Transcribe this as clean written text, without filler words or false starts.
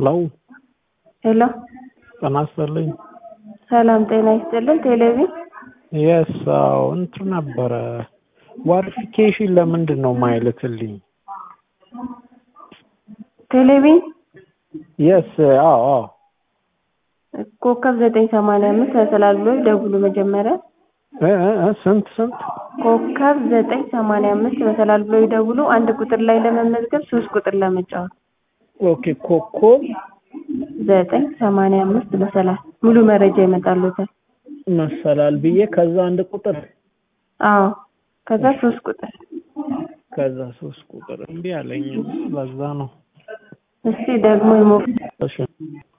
ሄሎ ሄሎ ጤና ይስጥልኝ። ሰላም ጤና ይስጥልን። ቴሌቪዥን የስ እንትን ነበረ ቫሪፊኬሽን ለምንድን ነው ማይልክልኝ? ቴሌቪዥን የስ አዎ ኮከብ 985 ያሰላል ብሎ ደውሉ። መጀመሪያ ስንት ኮከብ 985 ያሰላል ብሎ ይደውሉ። አንድ ቁጥር ላይ ለመመዝገብ 3 ቁጥር ለመጫወት። ኦኬ ኮከብ 985 መሰላል ሙሉ መረጃ ይመጣልዎታል። መሰላል ብዬ ከዛ አንድ ቁጥር አዎ ከዛ 3 ቁጥር ከዛ 3 ቁጥር እንዴ አለኝ። በዛ ነው። እስቲ ደግሞ ይሞክሩ። እሺ